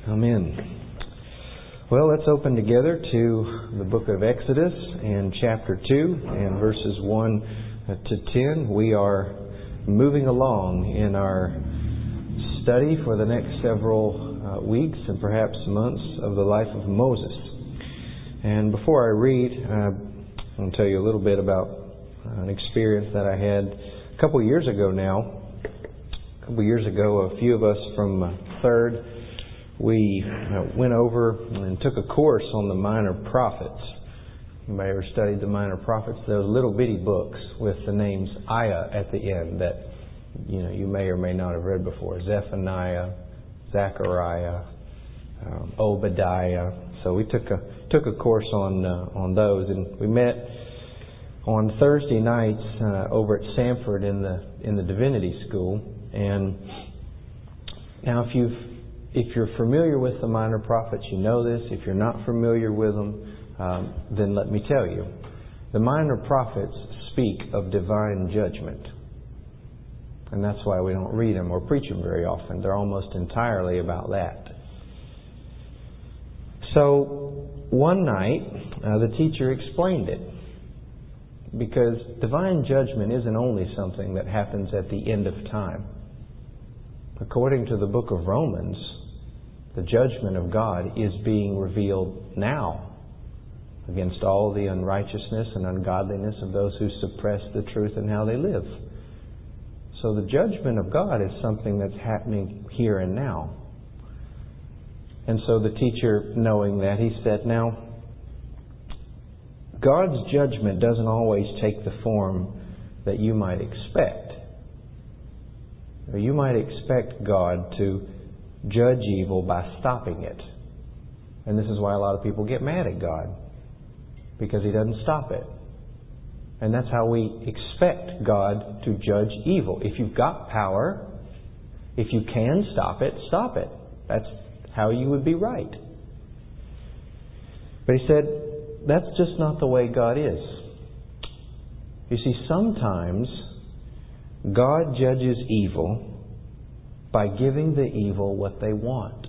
Amen. Well, let's open together to the book of Exodus and chapter 2 and verses 1 to 10. We are moving along in our study for the next several weeks and perhaps months of the life of Moses. And before I read, I want to tell you a little bit about an experience that I had a couple years ago now. A couple years ago, a few of us from Third, we went over and took a course on the Minor Prophets. Anybody ever studied the Minor Prophets? Those little bitty books with the names Ayah at the end that you may or may not have read before. Zephaniah, Zechariah, Obadiah. So we took a course on those, and we met on Thursday nights over at Samford in the Divinity School. And now, if you're familiar with the Minor Prophets, you know this. If you're not familiar with them, then let me tell you. The Minor Prophets speak of divine judgment. And that's why we don't read them or preach them very often. They're almost entirely about that. So, one night, the teacher explained it. Because divine judgment isn't only something that happens at the end of time. According to the book of Romans, the judgment of God is being revealed now against all the unrighteousness and ungodliness of those who suppress the truth and how they live. So the judgment of God is something that's happening here and now. And so the teacher, knowing that, he said, now, God's judgment doesn't always take the form that you might expect. Or you might expect God to judge evil by stopping it. And this is why a lot of people get mad at God. Because He doesn't stop it. And that's how we expect God to judge evil. If you've got power, if you can stop it, stop it. That's how you would be right. But he said, that's just not the way God is. You see, sometimes God judges evil by giving the evil what they want.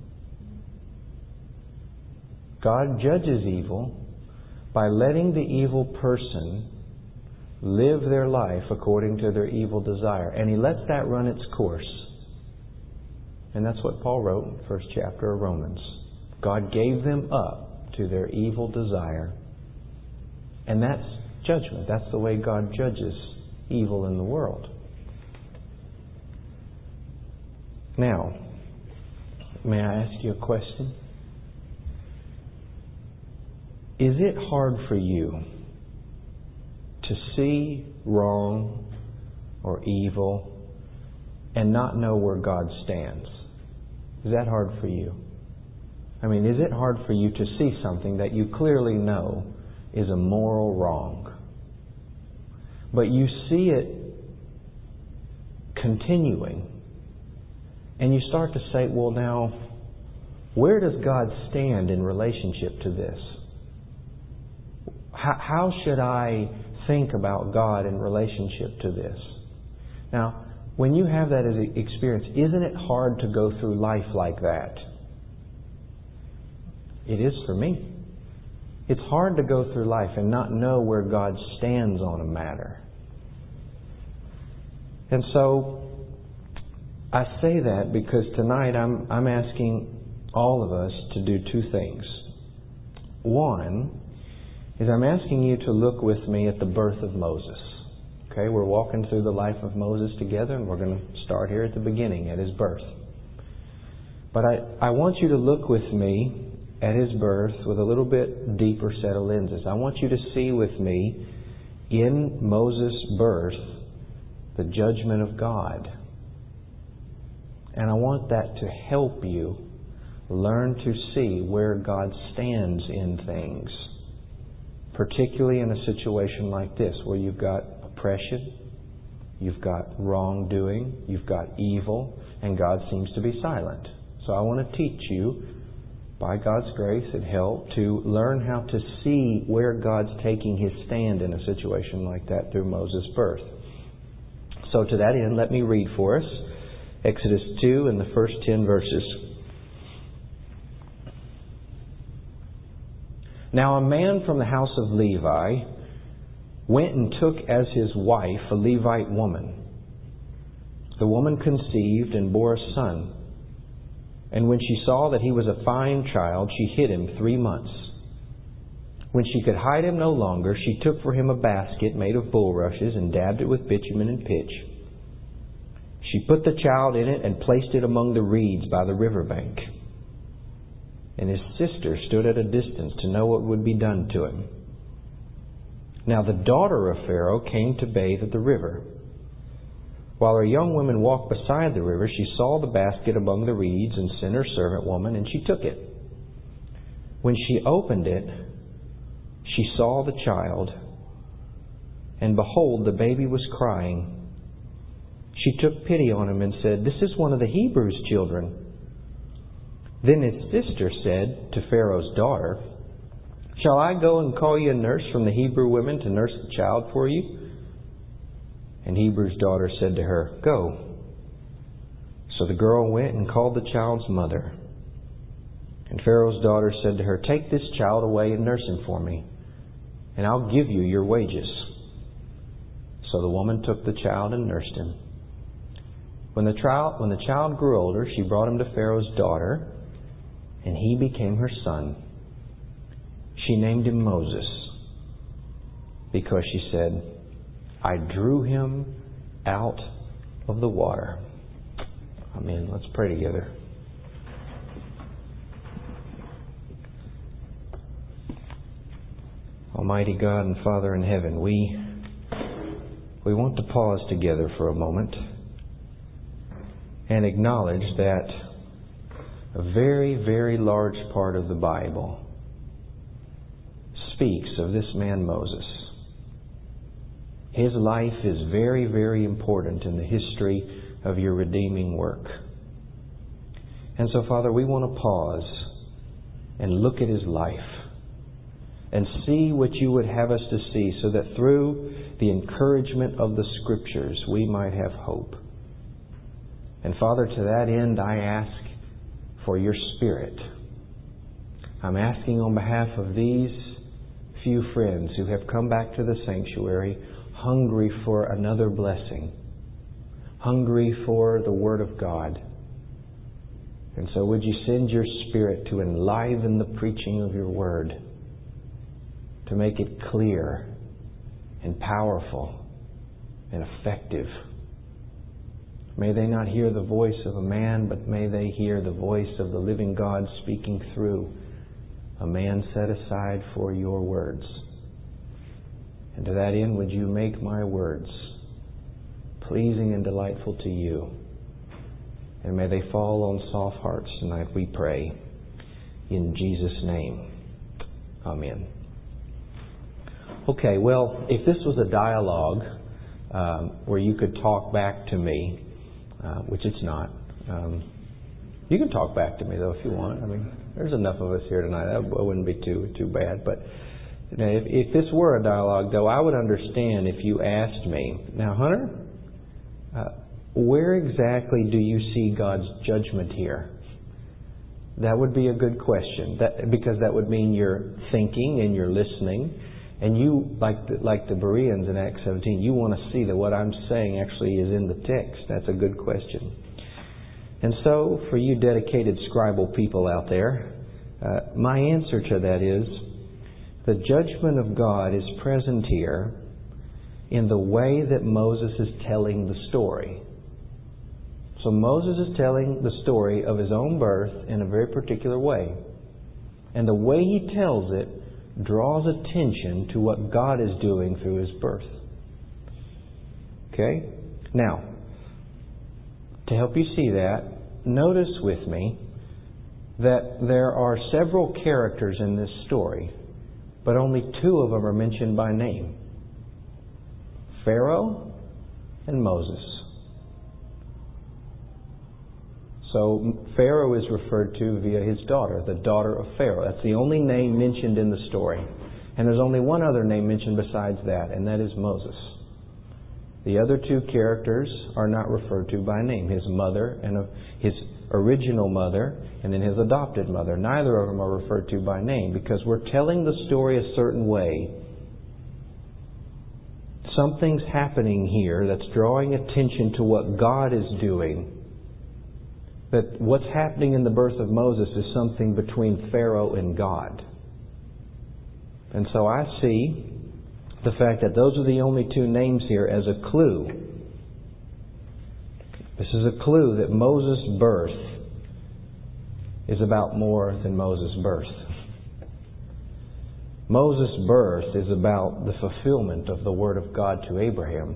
God judges evil by letting the evil person live their life according to their evil desire. And He lets that run its course. And that's what Paul wrote in the first chapter of Romans. God gave them up to their evil desire. And that's judgment. That's the way God judges evil in the world. Now, may I ask you a question? Is it hard for you to see wrong or evil and not know where God stands? Is that hard for you? I mean, is it hard for you to see something that you clearly know is a moral wrong, but you see it continuing, and you start to say, well, now, where does God stand in relationship to this? How should I think about God in relationship to this? Now, when you have that as an experience, isn't it hard to go through life like that? It is for me. It's hard to go through life and not know where God stands on a matter. And so, I say that because tonight I'm asking all of us to do two things. One is I'm asking you to look with me at the birth of Moses. Okay, we're walking through the life of Moses together, and we're going to start here at the beginning, at his birth. But I want you to look with me at his birth with a little bit deeper set of lenses. I want you to see with me in Moses' birth the judgment of God. And I want that to help you learn to see where God stands in things. Particularly in a situation like this, where you've got oppression, you've got wrongdoing, you've got evil, and God seems to be silent. So I want to teach you, by God's grace and help, to learn how to see where God's taking His stand in a situation like that through Moses' birth. So to that end, let me read for us Exodus 2 and the first 10 verses. Now a man from the house of Levi went and took as his wife a Levite woman. The woman conceived and bore a son. And when she saw that he was a fine child, she hid him 3 months. When she could hide him no longer, she took for him a basket made of bulrushes and dabbed it with bitumen and pitch. She put the child in it and placed it among the reeds by the river bank. And his sister stood at a distance to know what would be done to him. Now the daughter of Pharaoh came to bathe at the river. While her young women walked beside the river, she saw the basket among the reeds and sent her servant woman, and she took it. When she opened it, she saw the child, and behold, the baby was crying. She took pity on him and said, "This is one of the Hebrews' children." Then his sister said to Pharaoh's daughter, "Shall I go and call you a nurse from the Hebrew women to nurse the child for you?" And Hebrew's daughter said to her, "Go." So the girl went and called the child's mother. And Pharaoh's daughter said to her, "Take this child away and nurse him for me, and I'll give you your wages." So the woman took the child and nursed him. When the child grew older, she brought him to Pharaoh's daughter, and he became her son. She named him Moses, because she said, "I drew him out of the water." Amen. Let's pray together. Almighty God and Father in heaven, we want to pause together for a moment and acknowledge that a very, very large part of the Bible speaks of this man Moses. His life is very, very important in the history of your redeeming work. And so, Father, we want to pause and look at his life and see what you would have us to see, so that through the encouragement of the Scriptures we might have hope. And Father, to that end I ask for your Spirit. I'm asking on behalf of these few friends who have come back to the sanctuary hungry for another blessing, hungry for the Word of God. And so would you send your Spirit to enliven the preaching of your Word, to make it clear and powerful and effective. May they not hear the voice of a man, but may they hear the voice of the living God speaking through a man set aside for your words. And to that end, would you make my words pleasing and delightful to you? And may they fall on soft hearts tonight, we pray. In Jesus' name. Amen. Okay, well, if this was a dialogue where you could talk back to me, which it's not. You can talk back to me, though, if you want. I mean, there's enough of us here tonight. That wouldn't be too bad. But you know, if this were a dialogue, though, I would understand if you asked me, "Now, Hunter, where exactly do you see God's judgment here?" That would be a good question, because that would mean you're thinking and you're listening. And you, like the Bereans in Acts 17, you want to see that what I'm saying actually is in the text. That's a good question. And so, for you dedicated scribal people out there, my answer to that is, the judgment of God is present here in the way that Moses is telling the story. So Moses is telling the story of his own birth in a very particular way. And the way he tells it draws attention to what God is doing through his birth. Okay? Now, to help you see that, notice with me that there are several characters in this story, but only two of them are mentioned by name: Pharaoh and Moses. So Pharaoh is referred to via his daughter, the daughter of Pharaoh. That's the only name mentioned in the story. And there's only one other name mentioned besides that, and that is Moses. The other two characters are not referred to by name. His mother and his original mother and then his adopted mother. Neither of them are referred to by name because we're telling the story a certain way. Something's happening here that's drawing attention to what God is doing. That what's happening in the birth of Moses is something between Pharaoh and God. And so I see the fact that those are the only two names here as a clue. This is a clue that Moses' birth is about more than Moses' birth. Moses' birth is about the fulfillment of the Word of God to Abraham.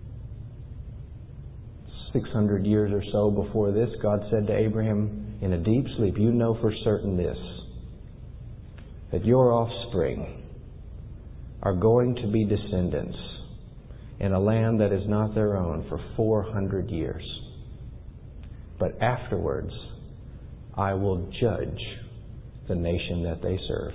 600 years or so before this, God said to Abraham in a deep sleep, "You know for certain this, that your offspring are going to be descendants in a land that is not their own for 400 years. But afterwards, I will judge the nation that they serve."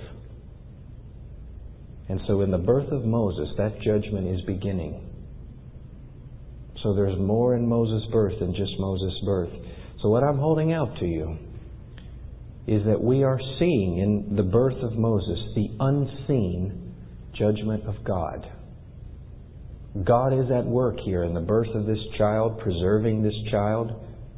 And so in the birth of Moses, that judgment is beginning. So there's more in Moses' birth than just Moses' birth. So what I'm holding out to you is that we are seeing in the birth of Moses the unseen judgment of God. God is at work here in the birth of this child, preserving this child.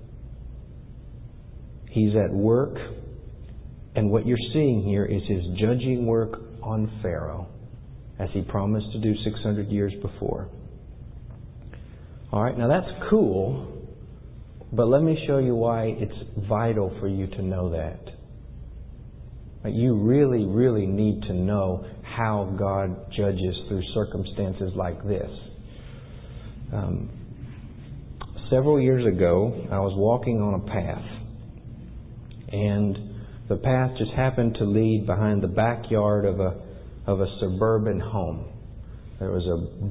He's at work, and what you're seeing here is His judging work on Pharaoh, as He promised to do 600 years before. All right, now that's cool, but let me show you why it's vital for you to know that. You really, really need to know how God judges through circumstances like this. Several years ago, I was walking on a path, and the path just happened to lead behind the backyard of a suburban home. There was a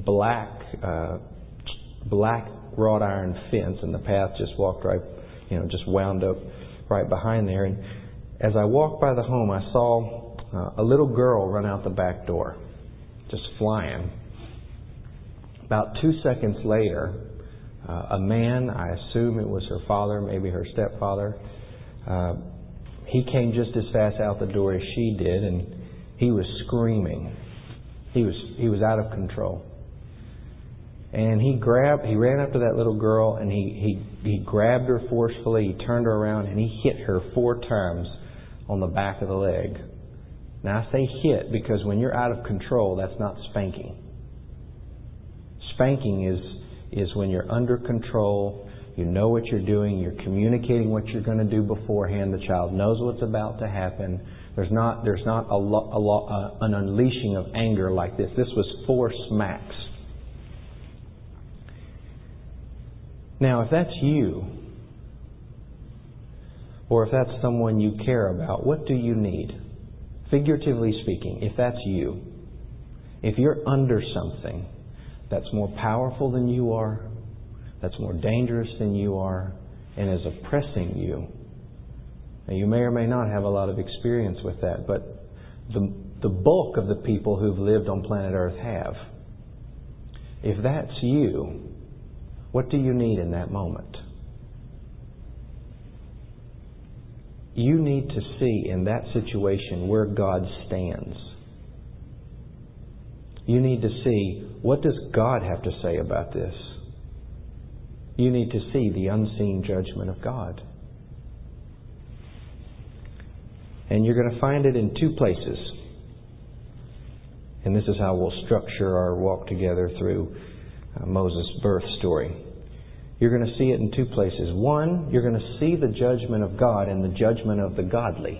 black wrought iron fence, and the path just just wound up right behind there. And as I walked by the home, I saw a little girl run out the back door, just flying. About 2 seconds later, a man, I assume it was her father, maybe her stepfather, he came just as fast out the door as she did, and he was screaming. He was out of control. And he ran up to that little girl, and he grabbed her forcefully, he turned her around, and he hit her 4 times on the back of the leg. Now I say hit because when you're out of control, that's not spanking. Spanking is when you're under control, you know what you're doing, you're communicating what you're going to do beforehand, the child knows what's about to happen. There's not an unleashing of anger like this. This was 4 smacks. Now, if that's you, or if that's someone you care about, what do you need? Figuratively speaking, if that's you, if you're under something that's more powerful than you are, that's more dangerous than you are, and is oppressing you, now you may or may not have a lot of experience with that, but the bulk of the people who've lived on planet Earth have. If that's you, what do you need in that moment? You need to see in that situation where God stands. You need to see, what does God have to say about this? You need to see the unseen judgment of God. And you're going to find it in 2 places. And this is how we'll structure our walk together through Moses' birth story. You're going to see it in 2 places. One, you're going to see the judgment of God and the judgment of the godly.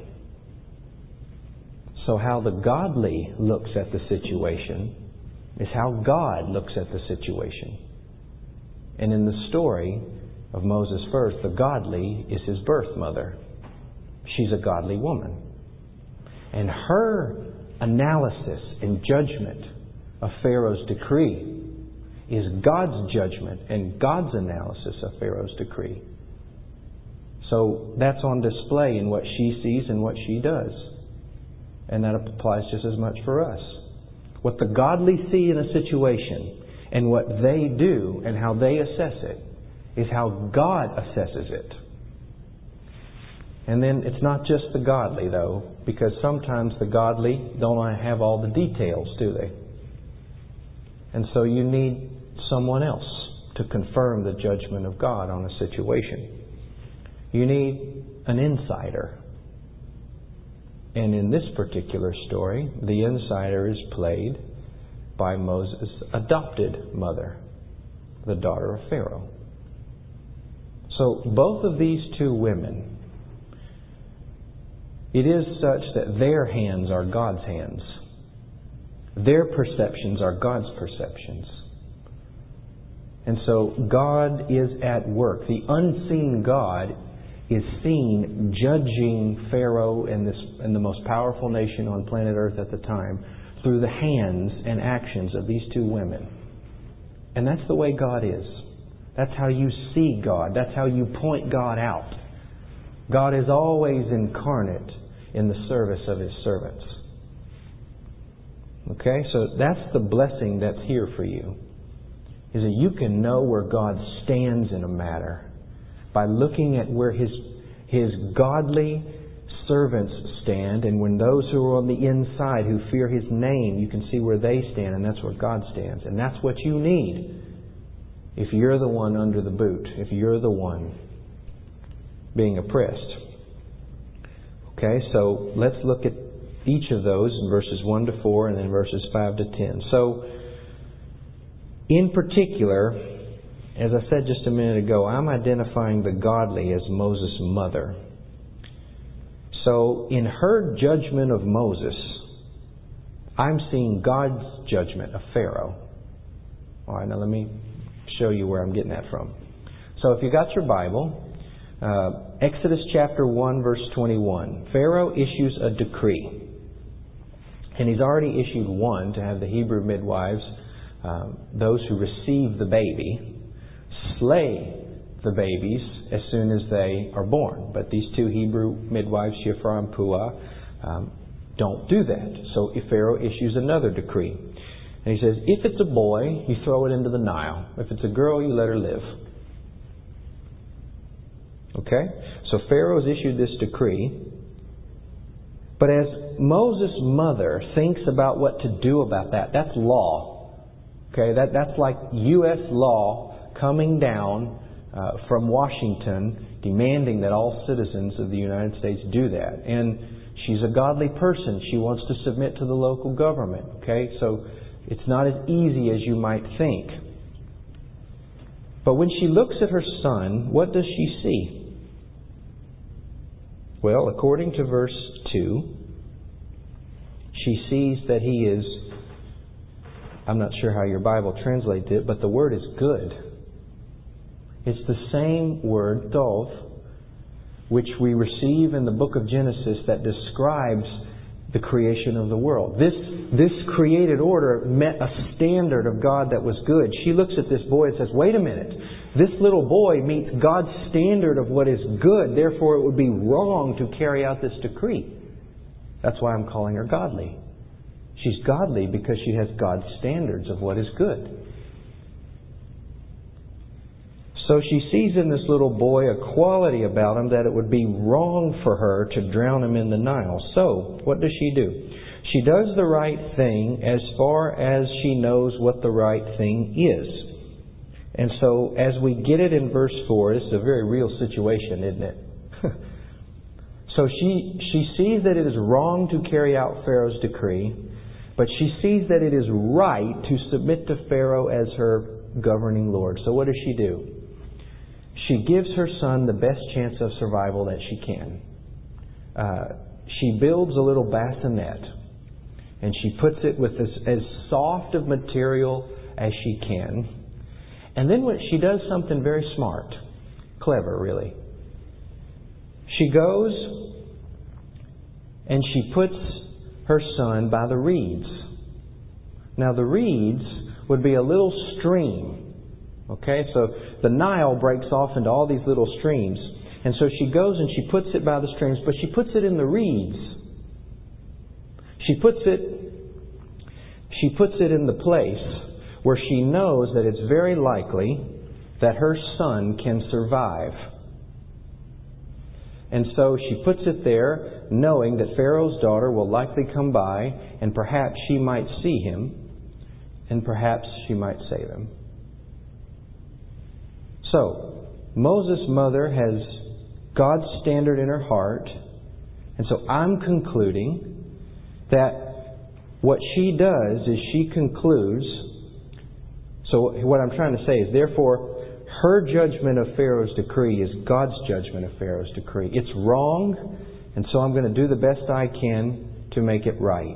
So how the godly looks at the situation is how God looks at the situation. And in the story of Moses' birth, the godly is his birth mother. She's a godly woman. And her analysis and judgment of Pharaoh's decree is God's judgment and God's analysis of Pharaoh's decree. So that's on display in what she sees and what she does. And that applies just as much for us. What the godly see in a situation And what they do and how they assess it is how God assesses it. And then it's not just the godly, though, because sometimes the godly don't have all the details, do they? And so you need someone else to confirm the judgment of God on a situation. You need an insider. And in this particular story, the insider is played by Moses' adopted mother, the daughter of Pharaoh. So both of these two women, it is such that their hands are God's hands. Their perceptions are God's perceptions. And so God is at work. The unseen God is seen judging Pharaoh and the most powerful nation on planet Earth at the time through the hands and actions of these two women. And that's the way God is. That's how you see God. That's how you point God out. God is always incarnate in the service of His servants. Okay, so that's the blessing that's here for you. Is that you can know where God stands in a matter by looking at where His godly servants stand, and when those who are on the inside who fear His name, you can see where they stand, and that's where God stands. And that's what you need if you're the one under the boot, if you're the one being oppressed. Okay, so let's look at each of those in verses 1 to 4 and then verses 5 to 10. So, in particular, as I said just a minute ago, I'm identifying the godly as Moses' mother. So, in her judgment of Moses, I'm seeing God's judgment of Pharaoh. All right, now let me show you where I'm getting that from. So, if you got your Bible, Exodus chapter 1, verse 21. Pharaoh issues a decree. And he's already issued one to have the Hebrew midwives, those who receive the baby, slay the babies as soon as they are born. But these two Hebrew midwives, Shiphrah and Puah, don't do that. So if Pharaoh issues another decree. And he says, if it's a boy, you throw it into the Nile. If it's a girl, you let her live. Okay? So Pharaoh's issued this decree. But as Moses' mother thinks about what to do about that, that's law. Okay? That's like U.S. law coming down from Washington, demanding that all citizens of the United States do that. And she's a godly person. She wants to submit to the local government. Okay? So it's not as easy as you might think. But when she looks at her son, what does she see? Well, according to verse 2, she sees that he is, I'm not sure how your Bible translates it, but the word is good. It's the same word, tov, which we receive in the book of Genesis that describes the creation of the world. This created order met a standard of God that was good. She looks at this boy and says, wait a minute. This little boy meets God's standard of what is good. Therefore, it would be wrong to carry out this decree. That's why I'm calling her godly. She's godly because she has God's standards of what is good. So she sees in this little boy a quality about him that it would be wrong for her to drown him in the Nile. So, what does she do? She does the right thing as far as she knows what the right thing is. And so, as we get it in verse 4, this is a very real situation, isn't it? So she sees that it is wrong to carry out Pharaoh's decree, but she sees that it is right to submit to Pharaoh as her governing Lord. So what does she do? She gives her son the best chance of survival that she can. She builds a little bassinet, and she puts it with as soft of material as she can. And then she does something very smart, clever really. She goes and she puts her son by the reeds. Now the reeds would be a little stream. Okay, so the Nile breaks off into all these little streams. And so she goes and she puts it by the streams, but she puts it in the reeds. She puts it in the place where she knows that it's very likely that her son can survive. And so she puts it there, knowing that Pharaoh's daughter will likely come by, and perhaps she might see him, and perhaps she might save him. So, Moses' mother has God's standard in her heart, and so I'm concluding that what she does is she concludes, so what I'm trying to say is, therefore, her judgment of Pharaoh's decree is God's judgment of Pharaoh's decree. It's wrong, and so I'm going to do the best I can to make it right.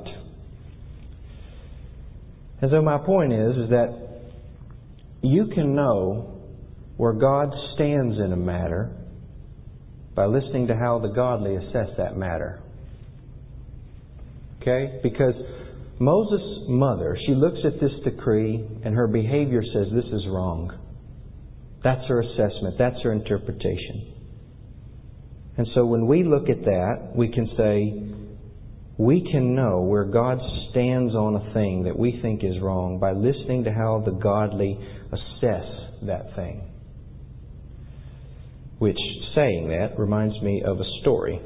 And so my point is that you can know where God stands in a matter by listening to how the godly assess that matter. Okay? Because Moses' mother, she looks at this decree and her behavior says this is wrong. That's her assessment. That's her interpretation. And so when we look at that, we can say, we can know where God stands on a thing that we think is wrong by listening to how the godly assess that thing. Which, saying that, reminds me of a story.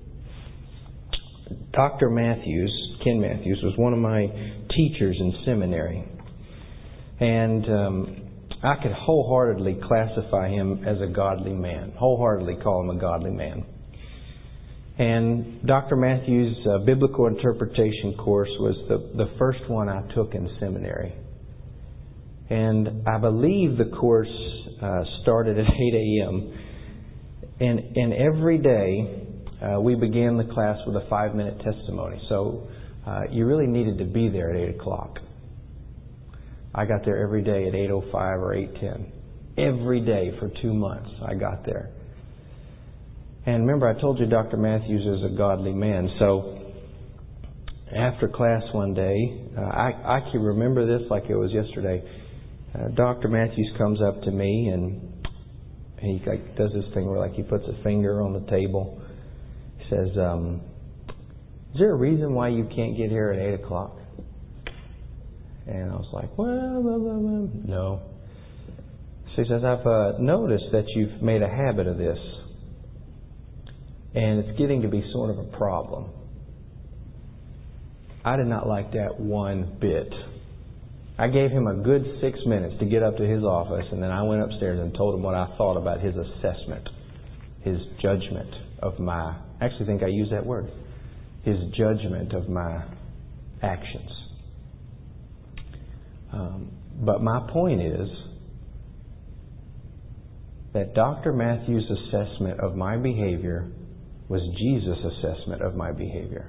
Dr. Matthews, Ken Matthews, was one of my teachers in seminary. And I could wholeheartedly classify him as a godly man. Wholeheartedly call him a godly man. And Dr. Matthews' biblical interpretation course was the first one I took in seminary. And I believe the course started at 8 a.m. And every day we began the class with a 5-minute testimony. So you really needed to be there at 8 o'clock. I got there every day at 8:05 or 8:10. Every day for 2 months I got there. And remember, I told you Dr. Matthews is a godly man. So after class one day, I can remember this like it was yesterday. Dr. Matthews comes up to me and he does this thing where he puts a finger on the table. He says, is there a reason why you can't get here at 8 o'clock? And I was like, well, no. So he says, I've noticed that you've made a habit of this. And it's getting to be sort of a problem. I did not like that one bit. I gave him a good 6 minutes to get up to his office, and then I went upstairs and told him what I thought about his assessment, his judgment of my, I actually think I used that word, his judgment of my actions. But my point is that Dr. Matthews' assessment of my behavior was Jesus' assessment of my behavior.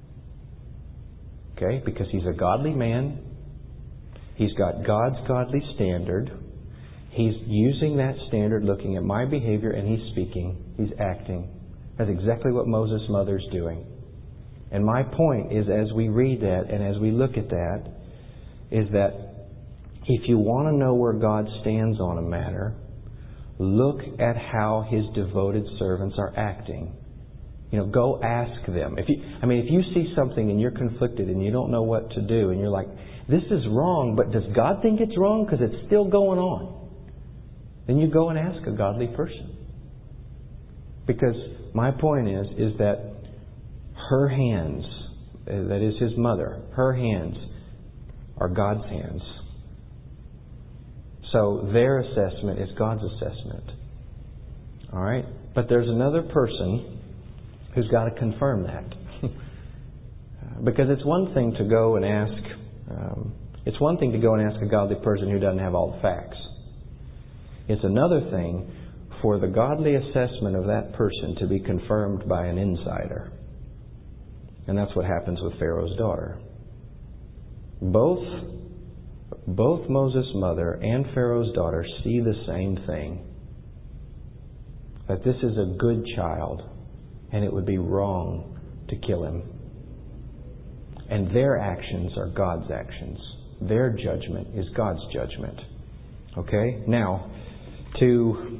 Okay? Because he's a godly man. He's got God's godly standard. He's using that standard, looking at my behavior, and he's speaking. He's acting. That's exactly what Moses' mother's doing. And my point is, as we read that and as we look at that, is that if you want to know where God stands on a matter, look at how His devoted servants are acting. Go ask them. If you see something and you're conflicted and you don't know what to do and you're like, this is wrong, but does God think it's wrong because it's still going on? Then you go and ask a godly person. Because my point is that her hands, that is his mother, her hands are God's hands. So their assessment is God's assessment. All right? But there's another person who's got to confirm that. Because it's one thing to go and ask a godly person who doesn't have all the facts. It's another thing for the godly assessment of that person to be confirmed by an insider. And that's what happens with Pharaoh's daughter. Both Moses' mother and Pharaoh's daughter see the same thing. That this is a good child and it would be wrong to kill him. And their actions are God's actions. Their judgment is God's judgment. Okay? Now, to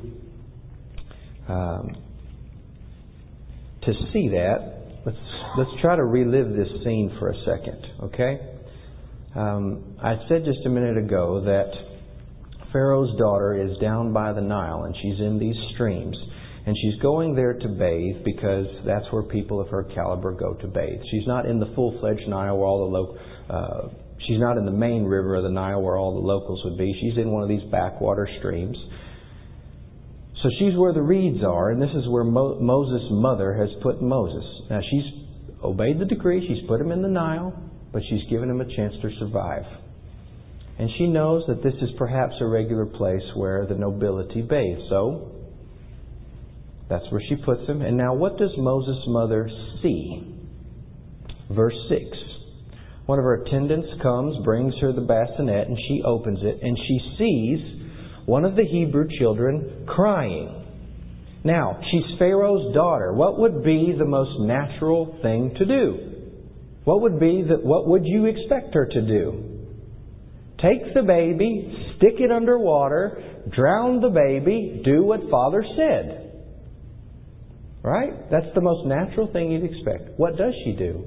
see that, let's try to relive this scene for a second. Okay? I said just a minute ago that Pharaoh's daughter is down by the Nile, and she's in these streams. And she's going there to bathe because that's where people of her caliber go to bathe. She's not in the full-fledged Nile where all the she's not in the main river of the Nile where all the locals would be. She's in one of these backwater streams. So she's where the reeds are, and this is where Moses' mother has put Moses. Now she's obeyed the decree. She's put him in the Nile, but she's given him a chance to survive. And she knows that this is perhaps a regular place where the nobility bathe. So that's where she puts him. And now what does Moses' mother see? Verse 6. One of her attendants comes, brings her the bassinet, and she opens it, and she sees one of the Hebrew children crying. Now, she's Pharaoh's daughter. What would be the most natural thing to do? What would you expect her to do? Take the baby, stick it under water, drown the baby, do what Father said. Right? That's the most natural thing you'd expect. What does she do?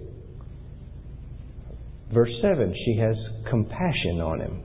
Verse 7, she has compassion on him.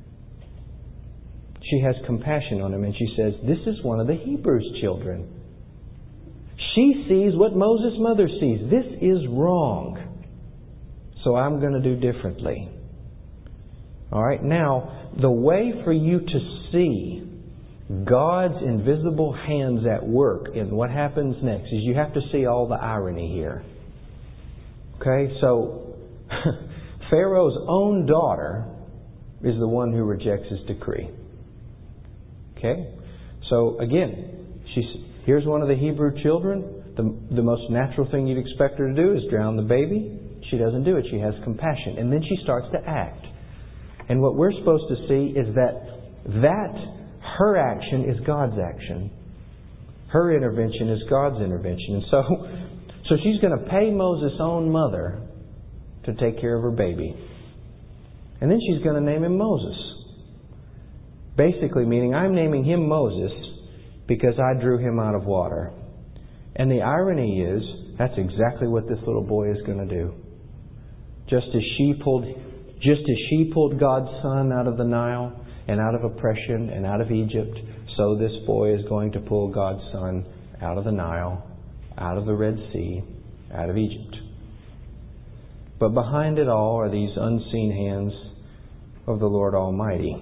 She has compassion on him, and she says, this is one of the Hebrews' children. She sees what Moses' mother sees. This is wrong. So I'm going to do differently. All right, now, the way for you to see God's invisible hands at work in what happens next is you have to see all the irony here. Okay, so Pharaoh's own daughter is the one who rejects his decree. Okay, so again, here's one of the Hebrew children. The most natural thing you'd expect her to do is drown the baby. She doesn't do it. She has compassion. And then she starts to act. And what we're supposed to see is that her action is God's action. Her intervention is God's intervention. And so she's going to pay Moses' own mother to take care of her baby. And then she's going to name him Moses. Basically meaning, I'm naming him Moses because I drew him out of water. And the irony is, that's exactly what this little boy is going to do. Just as she pulled God's son out of the Nile and out of oppression and out of Egypt, so this boy is going to pull God's son out of the Nile, out of the Red Sea, out of Egypt. But behind it all are these unseen hands of the Lord Almighty.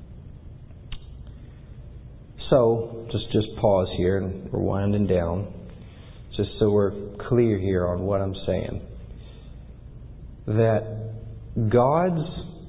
So, just pause here, and we're winding down, just so we're clear here on what I'm saying. That God's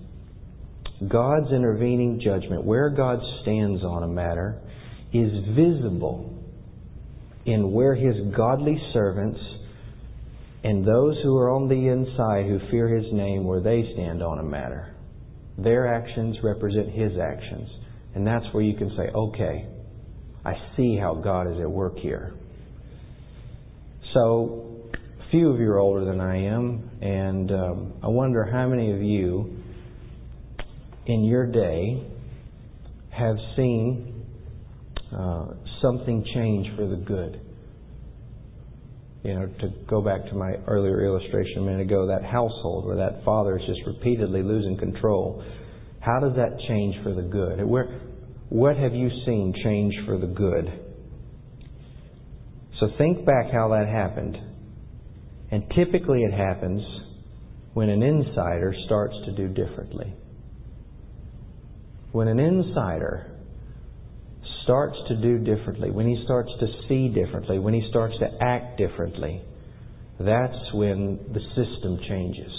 intervening judgment, where God stands on a matter, is visible in where His godly servants and those who are on the inside who fear His name, where they stand on a matter. Their actions represent His actions. And that's where you can say, okay, I see how God is at work here. So, a few of you are older than I am, and I wonder how many of you in your day have seen something change for the good. You know, to go back to my earlier illustration a minute ago, that household where that father is just repeatedly losing control. How does that change for the good? What have you seen change for the good? So think back how that happened. And typically it happens when an insider starts to do differently. When an insider starts to do differently, when he starts to see differently, when he starts to act differently, that's when the system changes.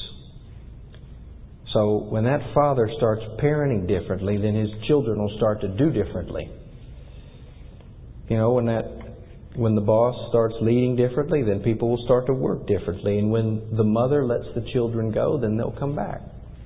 So when that father starts parenting differently, then his children will start to do differently. You know, when the boss starts leading differently, then people will start to work differently. And when the mother lets the children go, then they'll come back.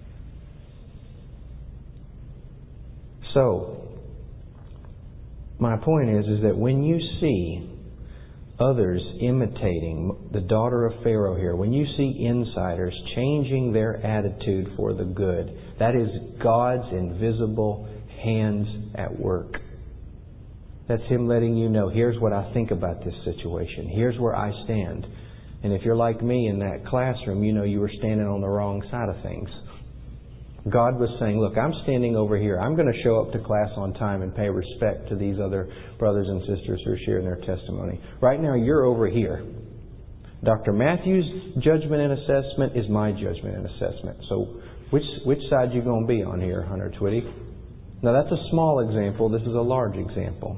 So, my point is that when you see others imitating the daughter of Pharaoh here, when you see insiders changing their attitude for the good, that is God's invisible hands at work. That's Him letting you know, here's what I think about this situation. Here's where I stand. And if you're like me in that classroom, you know you were standing on the wrong side of things. God was saying, look, I'm standing over here. I'm going to show up to class on time and pay respect to these other brothers and sisters who are sharing their testimony. Right now, you're over here. Dr. Matthews' judgment and assessment is my judgment and assessment. So which side you going to be on here, Hunter Twitty? Now, that's a small example. This is a large example.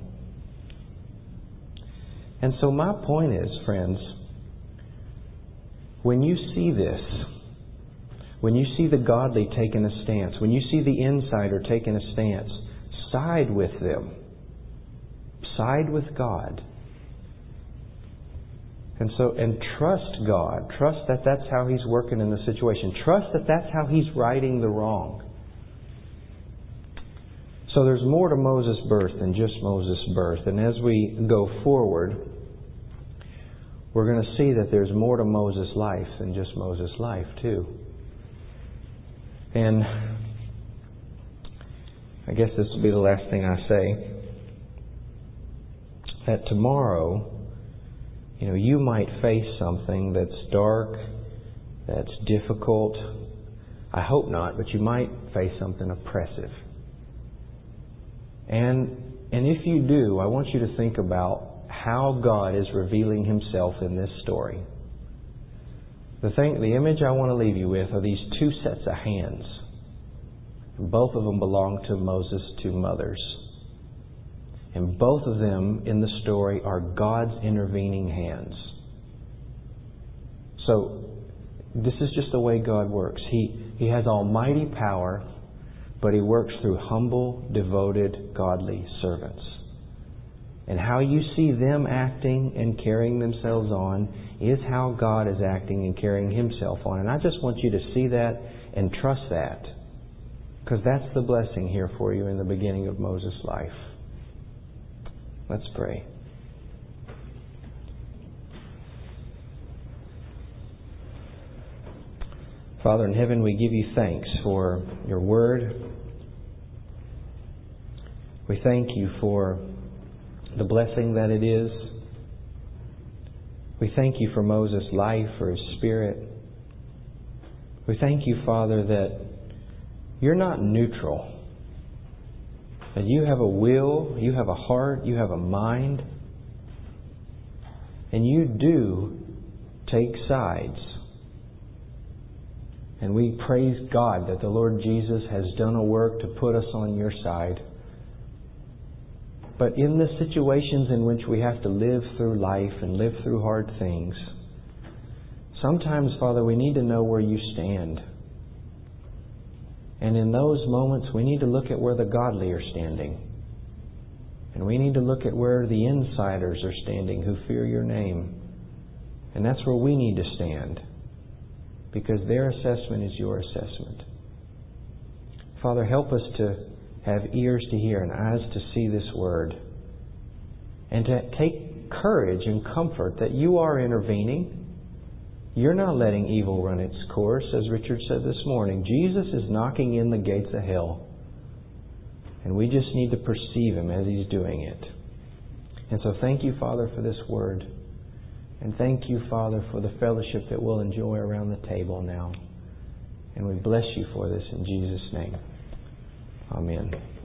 And so my point is, friends, when you see this, when you see the godly taking a stance, when you see the insider taking a stance, side with them. Side with God. And trust God. Trust that that's how He's working in the situation. Trust that that's how He's righting the wrong. So there's more to Moses' birth than just Moses' birth. And as we go forward, we're going to see that there's more to Moses' life than just Moses' life, too. And I guess this will be the last thing I say. That tomorrow, you might face something that's dark, that's difficult. I hope not, but you might face something oppressive. And if you do, I want you to think about how God is revealing Himself in this story. The image I want to leave you with are these two sets of hands. Both of them belong to Moses' two mothers. And both of them in the story are God's intervening hands. So, this is just the way God works. He has almighty power, but He works through humble, devoted, godly servants. And how you see them acting and carrying themselves on is how God is acting and carrying Himself on. And I just want you to see that and trust that. Because that's the blessing here for you in the beginning of Moses' life. Let's pray. Father in heaven, we give You thanks for Your Word. We thank You for the blessing that it is. We thank You for Moses' life, for his spirit. We thank You, Father, that You're not neutral. That You have a will, You have a heart, You have a mind. And You do take sides. And we praise God that the Lord Jesus has done a work to put us on Your side. But in the situations in which we have to live through life and live through hard things, sometimes, Father, we need to know where You stand. And in those moments, we need to look at where the godly are standing. And we need to look at where the insiders are standing who fear Your name. And that's where we need to stand. Because their assessment is Your assessment. Father, help us to have ears to hear and eyes to see this Word. And to take courage and comfort that You are intervening. You're not letting evil run its course, as Richard said this morning. Jesus is knocking in the gates of hell. And we just need to perceive Him as He's doing it. And so thank You, Father, for this Word. And thank You, Father, for the fellowship that we'll enjoy around the table now. And we bless You for this in Jesus' name. Amen.